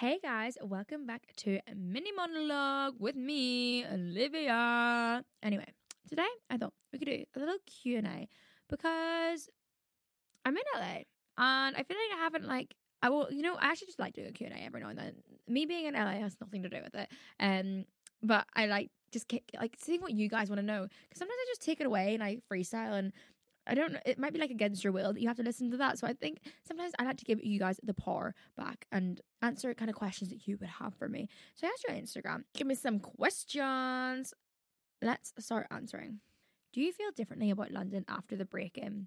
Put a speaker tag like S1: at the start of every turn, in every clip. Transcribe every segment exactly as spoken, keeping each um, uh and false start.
S1: Hey guys, welcome back to a mini monologue with me, Olivia. Anyway, today I thought we could do a little Q and A because I'm in L A and I feel like I haven't like I will you know I actually just like doing a Q and A every now and then. Me being in L A has nothing to do with it, um, but I like just kick, like seeing what you guys want to know because sometimes I just take it away and I freestyle and I don't know, it might be like against your will that you have to listen to that. So I think sometimes I like to give you guys the power back and answer kind of questions that you would have for me. So I asked you on Instagram, give me some questions. Let's start answering. Do you feel differently about London after the break-in?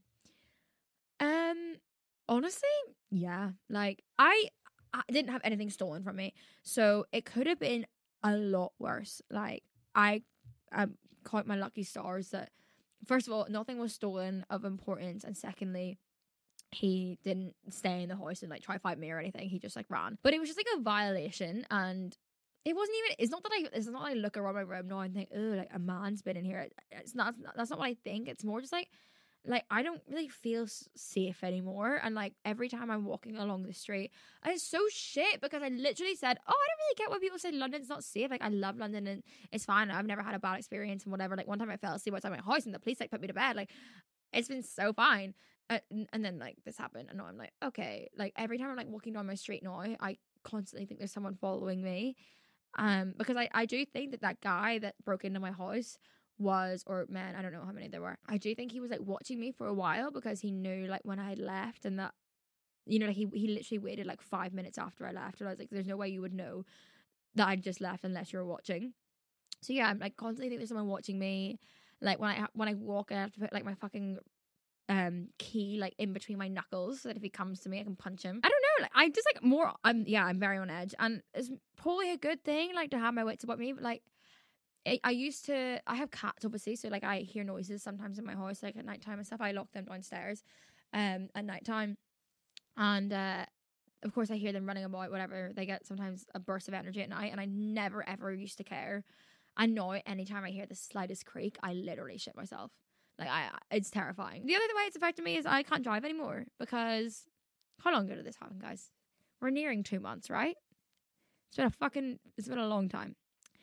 S1: Um, honestly, yeah. Like I, I didn't have anything stolen from me, so it could have been a lot worse. Like I, I count my lucky stars that, first of all, nothing was stolen of importance, and secondly, he didn't stay in the house and like try to fight me or anything. He just like ran, but it was just like a violation, and it wasn't even. It's not that I. It's not that I look around my room now and think, oh, like a man's been in here. It's not. That's not what I think. It's more just like, like I don't really feel s- safe anymore, and like every time I'm walking along the street, and it's so shit because I literally said, oh, I don't really get why people say London's not safe. Like I love London and it's fine. I've never had a bad experience and whatever. Like one time I fell asleep outside my house and the police like put me to bed. Like it's been so fine. Uh, and then like this happened, and now I'm like, okay. Like every time I'm like walking down my street now, I constantly think there's someone following me. Um, because I I do think that that guy that broke into my house was, or man, I don't know how many there were. I do think he was like watching me for a while because he knew like when I had left, and that, you know, like he he literally waited like five minutes after I left, and I was like, there's no way you would know that I'd just left unless you were watching. So yeah, I'm like constantly think there's someone watching me. Like when I when I walk, I have to put like my fucking um key like in between my knuckles so that if he comes to me I can punch him. I don't know, like I'm just like more I'm yeah I'm very on edge, and it's probably a good thing like to have my wits about me, but like I, I used to I have cats obviously, so like I hear noises sometimes in my house like at nighttime and stuff. I lock them downstairs um at nighttime, and uh of course I hear them running about, whatever. They get sometimes a burst of energy at night, and I never ever used to care. I know anytime I hear the slightest creak I literally shit myself. Like I, it's terrifying. The other way it's affected me is I can't drive anymore because how long ago did this happen, guys? We're nearing two months, right? It's been a fucking, it's been a long time.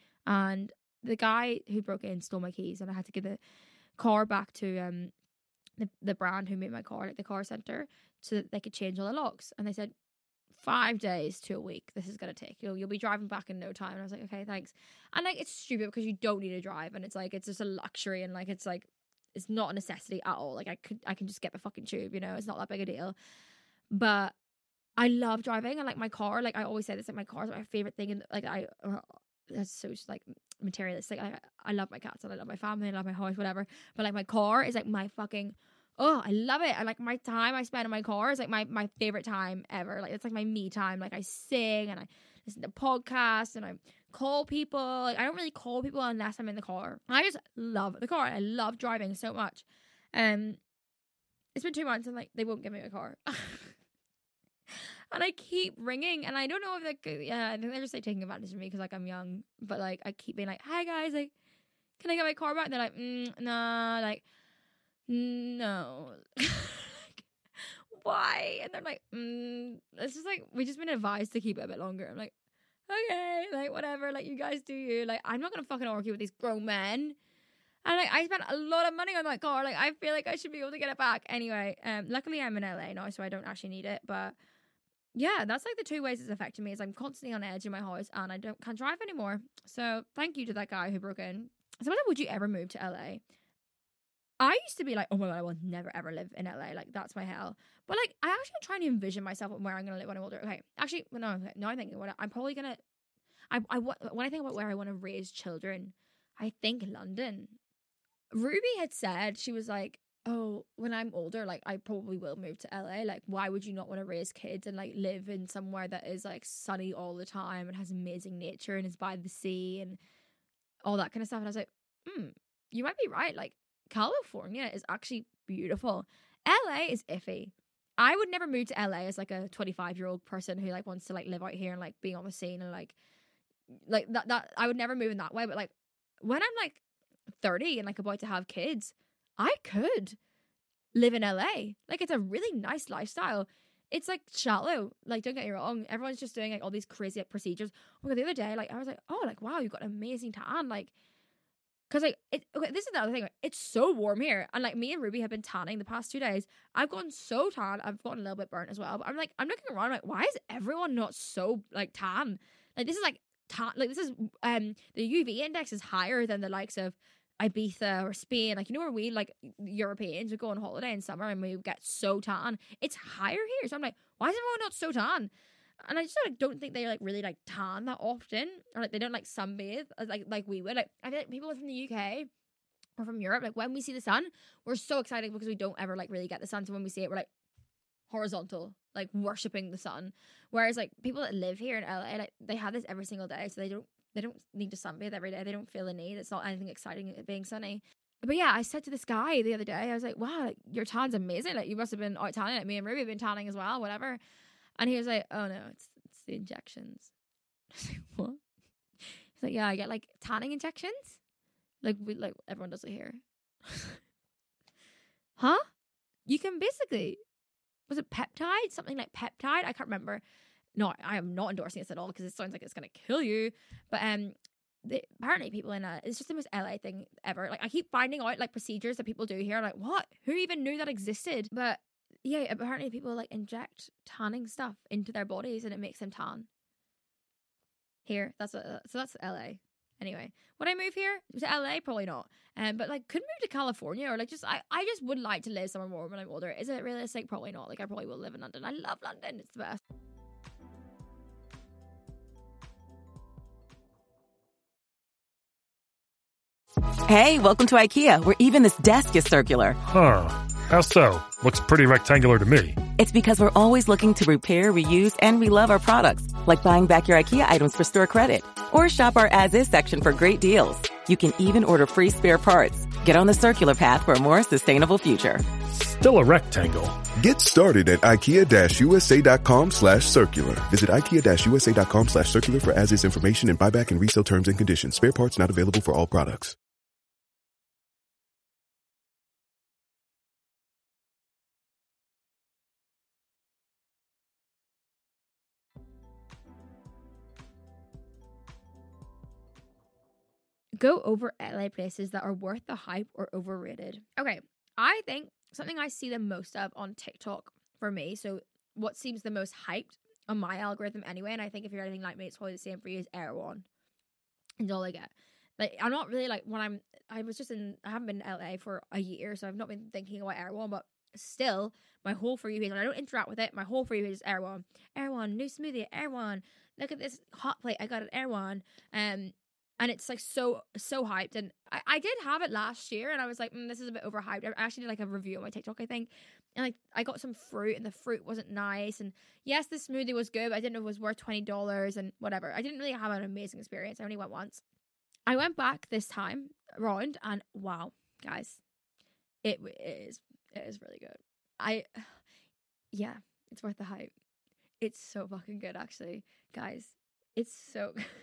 S1: And the guy who broke in stole my keys, and I had to give the car back to um the the brand who made my car, like the car center, so that they could change all the locks. And they said five days to a week this is gonna take. You'll you'll be driving back in no time. And I was like, okay, thanks. And like it's stupid because you don't need to drive, and it's like it's just a luxury, and like it's like it's not a necessity at all. Like I could I can just get the fucking tube, you know, it's not that big a deal. But I love driving, and like my car, like I always say this, like my car is my favorite thing, and like I uh, that's so just like materialistic. I I love my cats and I love my family, I love my house, whatever. But like my car is like my fucking oh, I love it. And like my time I spend in my car is like my my favorite time ever. Like it's like my me time. Like I sing and I listen to podcasts and I call people. Like I don't really call people unless I'm in the car. I just love the car. I love driving so much. Um, it's been two months and like they won't give me a car. And I keep ringing, and I don't know if like yeah, I think they're just like taking advantage of me because like I'm young. But like I keep being like, "Hi guys, like, can I get my car back?" And they're like, mm, "Nah, like, no." Like, why? And they're like, mm, "It's just like we just been advised to keep it a bit longer." I'm like, "Okay, like whatever, like you guys do you." Like I'm not gonna fucking argue with these grown men. And like I spent a lot of money on that car. Like I feel like I should be able to get it back anyway. Um, luckily I'm in L A now, so I don't actually need it, but. Yeah, that's like the two ways it's affecting me is I'm constantly on edge in my house and I don't can't drive anymore. So thank you to that guy who broke in. So would you ever move to L A? I used to be like, oh my god, I will never ever live in L A. Like that's my hell. But like I actually am trying to envision myself where I'm gonna live when I'm older. Okay, actually, well, no, okay, no, I'm thinking what I'm probably gonna. I I when I think about where I want to raise children, I think London. Ruby had said she was like, oh, when I'm older, like I probably will move to L A. Like, why would you not want to raise kids and like live in somewhere that is like sunny all the time and has amazing nature and is by the sea and all that kind of stuff? And I was like, hmm, you might be right. Like, California is actually beautiful. L A is iffy. I would never move to L A as like a twenty-five year old person who like wants to like live out here and like being on the scene and like like that that I would never move in that way. But like when I'm like thirty and like about to have kids, I could live in L A. Like it's a really nice lifestyle. it's like shallow. Like, don't get me wrong. Everyone's just doing like all these crazy like, procedures. Oh my God, the other day, like I was like, oh, like wow, you've got an amazing tan. Like, cause like it. Okay, this is the other thing. Like, it's so warm here, and like me and Ruby have been tanning the past two days. I've gotten so tan. I've gotten a little bit burnt as well. But I'm like, I'm looking around. I'm like, why is everyone not so like tan? Like this is like tan. Like this is um the U V index is higher than the likes of Ibiza or Spain, like you know where we like Europeans would go on holiday in summer and we would get so tan. It's higher here, so I'm like, why is everyone not so tan? And I just like don't think they like really like tan that often, or like they don't like sunbathe as, like like we would. Like I feel like people from the U K or from Europe, like when we see the sun, we're so excited because we don't ever like really get the sun. So when we see it, we're like horizontal, like worshipping the sun. Whereas like people that live here in L A, like they have this every single day, so they don't. They don't need to sunbathe every day. They don't feel the need. It's not anything exciting being sunny. But yeah, I said to this guy the other day, I was like, wow, like, your tan's amazing. Like, you must have been out tanning. Like, me and Ruby have been tanning as well, whatever. And he was like, oh no, it's it's the injections. I was like, what? He's like, yeah, I get like tanning injections. Like, we like everyone does it here. Huh? You can basically, was it peptide? Something like peptide? I can't remember. No, I am not endorsing this at all because it sounds like it's going to kill you. But um, the, apparently people in a, it's just the most L A thing ever. Like I keep finding out like procedures that people do here. I'm like, what? Who even knew that existed? But yeah, apparently people like inject tanning stuff into their bodies and it makes them tan. Here, that's a, so that's L A. Anyway, would I move here to L A? Probably not. Um, but like, could move to California or like just I, I just would like to live somewhere warm when I'm older. Is it realistic? Probably not. Like I probably will live in London. I love London. It's the best.
S2: Hey, welcome to IKEA, where even this desk is circular.
S3: Huh. How so? Looks pretty rectangular to me.
S2: It's because we're always looking to repair, reuse, and relove our products. Like buying back your IKEA items for store credit. Or shop our as-is section for great deals. You can even order free spare parts. Get on the circular path for a more sustainable future.
S3: Still a rectangle.
S4: Get started at ikea-usa.com slash circular. Visit ikea-usa.com slash circular for as-is information and buyback and resale terms and conditions. Spare parts not available for all products.
S1: Go over L A places that are worth the hype or overrated. Okay, I think something I see the most of on TikTok for me, so what seems the most hyped on my algorithm anyway, and I think if you're anything like me, it's probably the same for you, is Erewhon. It's all I get. Like, I'm not really like, when I'm, I was just in, I haven't been in L A for a year, so I've not been thinking about Erewhon, but still, my whole For You page, and I don't interact with it, my whole For You page is Erewhon. Erewhon, new smoothie, Erewhon. Look at this hot plate I got at Erewhon. Um, And it's like so, so hyped. And I, I did have it last year and I was like, mm, this is a bit overhyped. I actually did like a review on my TikTok, I think. And like, I got some fruit and the fruit wasn't nice. And yes, the smoothie was good, but I didn't know it was worth twenty dollars and whatever. I didn't really have an amazing experience. I only went once. I went back this time around and wow, guys, it, it is, it is really good. I, yeah, it's worth the hype. It's so fucking good, actually. Guys, it's so good.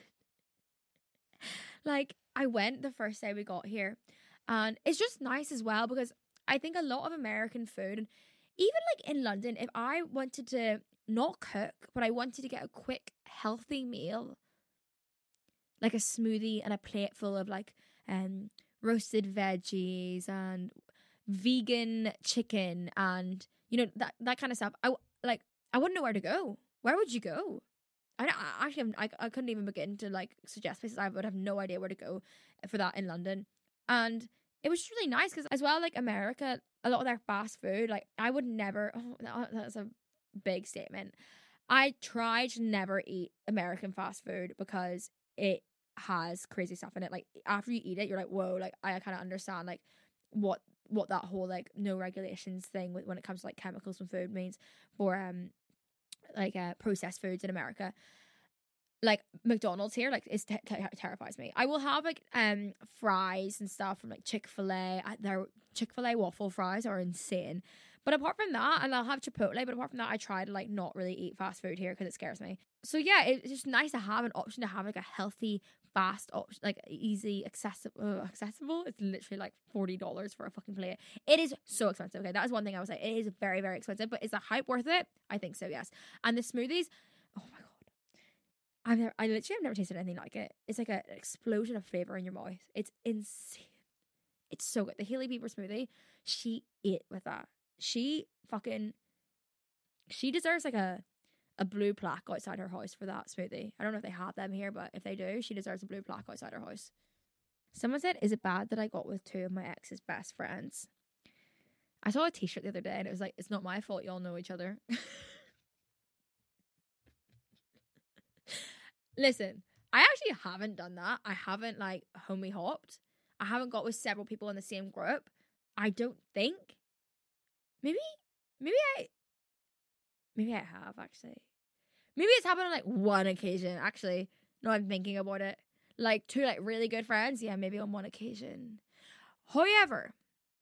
S1: Like, I went the first day we got here, and it's just nice as well because I think a lot of American food, and even like in London, if I wanted to not cook, but I wanted to get a quick, healthy meal, like a smoothie and a plate full of like um roasted veggies and vegan chicken and, you know, that, that kind of stuff, I, like, I wouldn't know where to go. Where would you go? I, I actually I, I couldn't even begin to like suggest places. I would have no idea where to go for that in London. And it was just really nice because as well, like America, a lot of their fast food, like I would never, oh, that's a big statement. I try to never eat American fast food because it has crazy stuff in it. Like after you eat it, you're like, whoa, like I kind of understand like what what that whole like no regulations thing with, when it comes to like chemicals and food means for um like uh, processed foods in America. Like McDonald's here, like it t- t- terrifies me. I will have like um fries and stuff from like Chick-fil-A. Their Chick-fil-A waffle fries are insane. But apart from that, and I'll have Chipotle, but apart from that, I try to like not really eat fast food here because it scares me. So yeah, it's just nice to have an option to have like a healthy fast option, like easy, accessible. Uh, accessible. It's literally like forty dollars for a fucking plate. It is so expensive. Okay, that is one thing I would say. It is very, very expensive. But is the hype worth it? I think so. Yes. And the smoothies. Oh my god. I've never. I literally have never tasted anything like it. It's like a, an explosion of flavor in your mouth. It's insane. It's so good. The Hailey Bieber smoothie. She ate with that. She fucking. She deserves like a. a blue plaque outside her house for that smoothie. I don't know if they have them here, but if they do, she deserves a blue plaque outside her house. Someone said, is it bad that I got with two of my ex's best friends? I saw a t-shirt the other day and it was like, it's not my fault, y'all know each other. Listen, I actually haven't done that. I haven't like homie hopped. I haven't got with several people in the same group. I don't think. Maybe, maybe I, maybe I have actually. Maybe it's happened on like one occasion. Actually, no, I'm thinking about it. Like two like really good friends. Yeah, maybe on one occasion. However,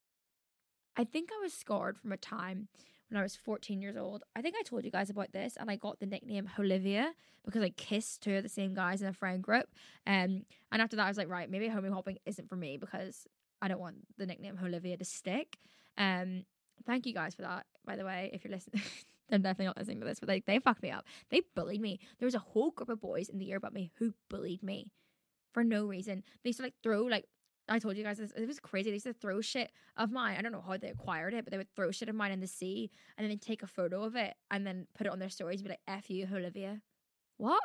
S1: I think I was scarred from a time when I was fourteen years old. I think I told you guys about this, and I got the nickname Olivia because I kissed two of the same guys in a friend group. Um, and after that, I was like, right, maybe homie hopping isn't for me because I don't want the nickname Olivia to stick. Um, thank you guys for that, by the way, if you're listening. They're definitely not listening to this, but like they fucked me up. They bullied me. There was a whole group of boys in the year above me who bullied me for no reason. They used to like throw like I told you guys this. It was crazy. They used to throw shit of mine. I don't know how they acquired it, but they would throw shit of mine in the sea and then they'd take a photo of it and then put it on their stories and be like, F you, Olivia. What?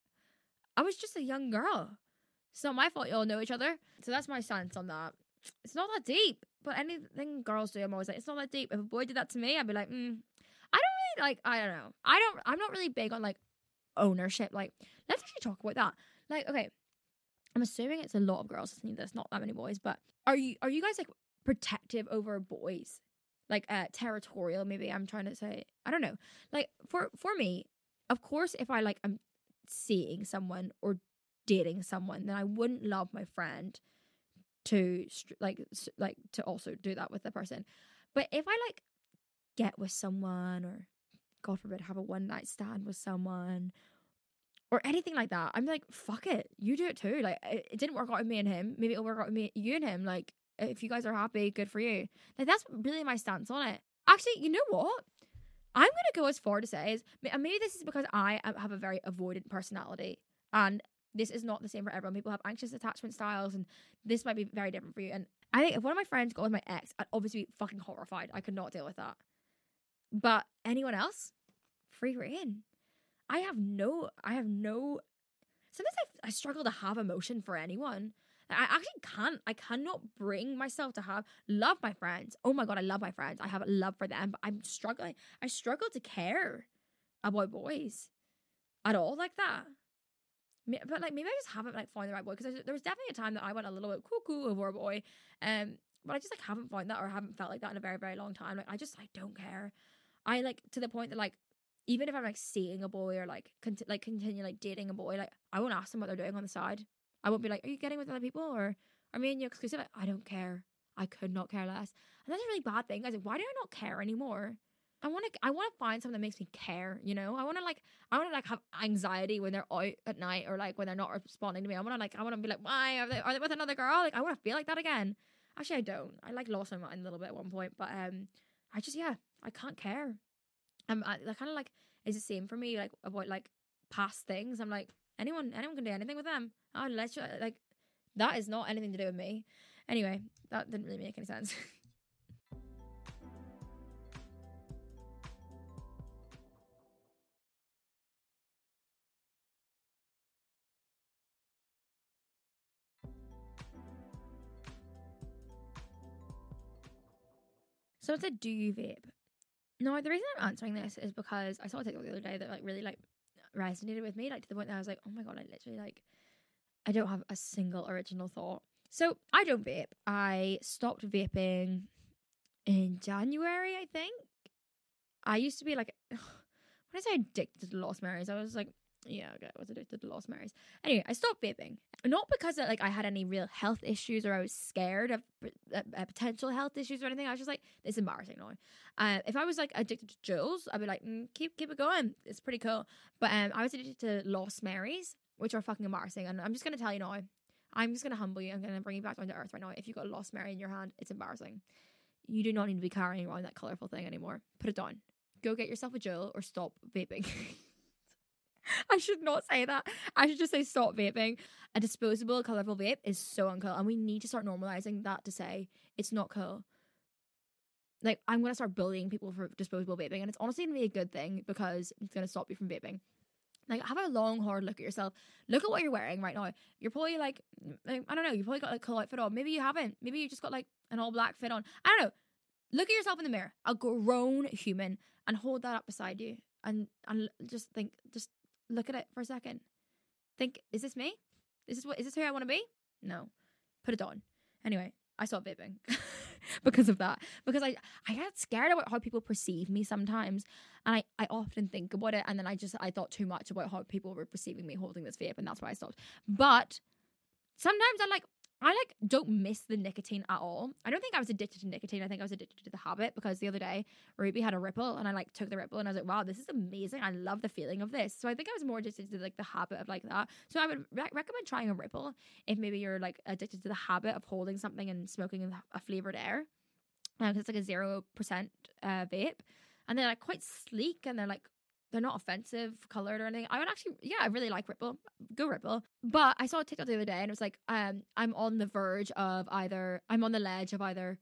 S1: I was just a young girl. It's not my fault you all know each other. So that's my stance on that. It's not that deep. But anything girls do, I'm always like, it's not that deep. If a boy did that to me, I'd be like, mm. I don't really like, I don't know. I don't, I'm not really big on like ownership. Like, let's actually talk about that. Like, okay, I'm assuming it's a lot of girls listening to this, not that many boys, but are you, are you guys like protective over boys? Like, uh, territorial, maybe I'm trying to say, I don't know. Like, for, for me, of course, if I like, I'm seeing someone or dating someone, then I wouldn't love my friend to like, like to also do that with the person. But if I like, get with someone or God forbid have a one night stand with someone or anything like that, I'm like, fuck it, you do it too. Like it, it didn't work out with me and him, maybe it'll work out with me, you and him. Like if you guys are happy, good for you. Like that's really my stance on it. Actually, you know what, I'm gonna go as far to say is, and maybe this is because I have a very avoidant personality and this is not the same for everyone. People have anxious attachment styles and this might be very different for you. And I think if one of my friends got with my ex, I'd obviously be fucking horrified. I could not deal with that. But anyone else, free reign. I have no, I have no, sometimes I, I struggle to have emotion for anyone. I actually can't, I cannot bring myself to have, love my friends. Oh my God, I love my friends. I have a love for them, but I'm struggling. I struggle to care about boys at all like that. But like maybe I just haven't like found the right boy, because there was definitely a time that I went a little bit cuckoo over a boy, um, but I just like haven't found that or haven't felt like that in a very, very long time. Like I just, I don't care. I like to the point that like even if I'm like seeing a boy or like cont- like continue like dating a boy, like I won't ask them what they're doing on the side. I won't be like, are you getting with other people or are me and you exclusive? Like, I don't care. I could not care less, and that's a really bad thing. I was like, why do I not care anymore? I want to I want to find something that makes me care. You know, I want to like I want to like have anxiety when they're out at night or like when they're not responding to me. I want to like I want to be like, why are they are they with another girl? Like I want to feel like that again. Actually, I don't. I like lost my mind a little bit at one point, but um. I just, yeah, I can't care. I'm, I, I kind of like, it's the same for me, like, about, like, past things. I'm like, anyone, anyone can do anything with them. Oh, let's, like, that is not anything to do with me. Anyway, that didn't really make any sense. So it said, do you vape? No, the reason I'm answering this is because I saw a TikTok the other day that like really like resonated with me, like to the point that I was like, oh my God, I literally like, I don't have a single original thought. So I don't vape. I stopped vaping in January, I think. I used to be like, when I say addicted to Lost Marys, I was like, yeah, okay, I was addicted to Lost Marys. Anyway, I stopped vaping. Not because like I had any real health issues or I was scared of uh, uh, potential health issues or anything. I was just like, it's embarrassing now. Uh, if I was like addicted to Jules, I'd be like, mm, keep keep it going. It's pretty cool. But um, I was addicted to Lost Marys. which are fucking embarrassing. And I'm just going to tell you now, I'm just going to humble you. I'm going to bring you back down to earth right now. If you've got a Lost Mary in your hand, it's embarrassing. You do not need to be carrying around that colourful thing anymore. Put it down. Go get yourself a Juul or stop vaping. I should not say that. I should just say stop vaping. A disposable, colourful vape is so uncool. And we need to start normalising that to say it's not cool. Like, I'm going to start bullying people for disposable vaping. And it's honestly going to be a good thing because it's going to stop you from vaping. Like, have a long, hard look at yourself. Look at what you're wearing right now. You're probably like, like I don't know, you probably got like a cool outfit on. Maybe you haven't. Maybe you just got like an all black fit on. I don't know. Look at yourself in the mirror, a grown human, and hold that up beside you. And, and just think, just look at it for a second. Think, is this me? Is this what, is this who I want to be? No. Put it on. Anyway, I stopped vaping because of that. Because I, I get scared about how people perceive me sometimes. And I, I often think about it. And then I just, I thought too much about how people were perceiving me holding this vape. And that's why I stopped. But sometimes I like, I like don't miss the nicotine at all. I don't think I was addicted to nicotine. I think I was addicted to the habit because the other day Ruby had a Ripple and I like took the Ripple and I was like, wow, this is amazing. I love the feeling of this. So I think I was more addicted to like the habit of like that. So I would re- recommend trying a Ripple if maybe you're like addicted to the habit of holding something and smoking a flavored air. Because uh, it's like a zero percent uh, vape. And they're like quite sleek and they're like, they're not offensive colored or anything. I would actually, yeah, I really like Ripple. Go Ripple. But I saw a TikTok the other day and it was like, um, I'm on the verge of either, I'm on the ledge of either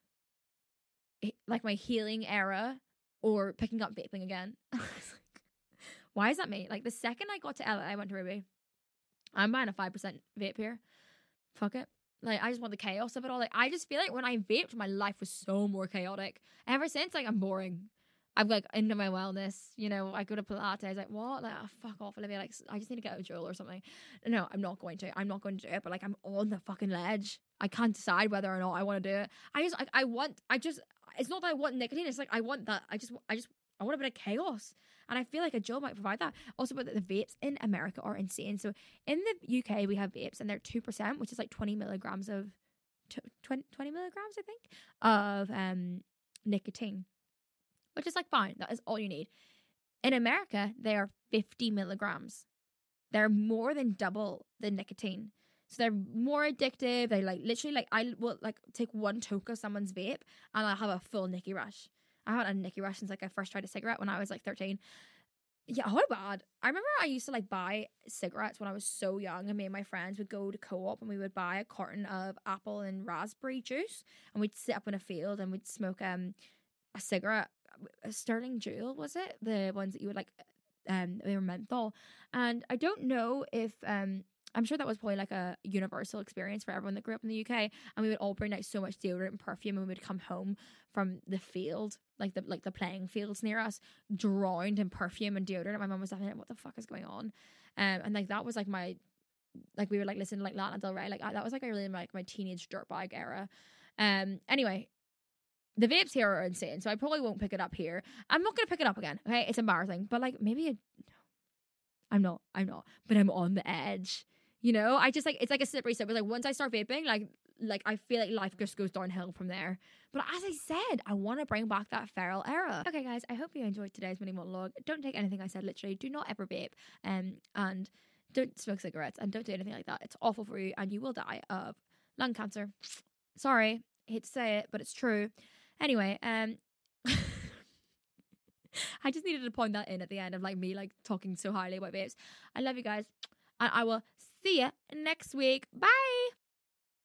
S1: like my healing era or picking up vaping again. I was like, why is that me? Like the second I got to L A, I went to Ruby. I'm buying a five percent vape here. Fuck it. Like, I just want the chaos of it all. Like, I just feel like when I vaped, my life was so more chaotic. Ever since, like, I'm boring. I'm like into my wellness, you know. I go to Pilates. I was like, what? Like, oh, fuck off, Olivia. Like, I just need to get a Juul or something. No, I'm not going to. I'm not going to do it. But like, I'm on the fucking ledge. I can't decide whether or not I want to do it. I just, I, I want. I just. It's not that I want nicotine. It's like I want that. I just, I just, I want a bit of chaos. And I feel like a Juul might provide that. Also, but the vapes in America are insane. So in the U K, we have vapes, and they're two percent, which is like twenty milligrams of, twenty, twenty milligrams, I think, of um nicotine. Which is like fine. That is all you need. In America, they are fifty milligrams. They're more than double the nicotine. So they're more addictive. They like literally like I will like take one toke of someone's vape and I'll have a full Nicky rush. I haven't had a Nicky rush since like I first tried a cigarette when I was like thirteen. Yeah, how bad. I remember I used to like buy cigarettes when I was so young, and me and my friends would go to Co-op and we would buy a carton of apple and raspberry juice and we'd sit up in a field and we'd smoke um a cigarette. A Sterling Juul, was it? The ones that you would like, um, they were menthol. And I don't know if, um, I'm sure that was probably like a universal experience for everyone that grew up in the U K. And we would all bring like so much deodorant and perfume, and we would come home from the field, like the like the playing fields near us, drowned in perfume and deodorant. And my mum was like, what the fuck is going on? Um, and like that was like my, like we were like listening to like Lana Del Rey. Like I, that was like a really like my teenage dirtbag era. Um, anyway. The vapes here are insane, so I probably won't pick it up here. I'm not going to pick it up again, okay? It's embarrassing, but like maybe a, I'm not, I'm not, but I'm on the edge, you know? I just like, it's like a slippery slope. Like once I start vaping, like, like I feel like life just goes downhill from there. But as I said, I want to bring back that feral era. Okay, guys, I hope you enjoyed today's mini monologue. Don't take anything I said literally. Do not ever vape, um, and don't smoke cigarettes, and don't do anything like that. It's awful for you, and you will die of lung cancer. Sorry, I hate to say it, but it's true. Anyway, um, I just needed to point that in at the end of like me like talking so highly about vapes. I love you guys, and I will see you next week. Bye.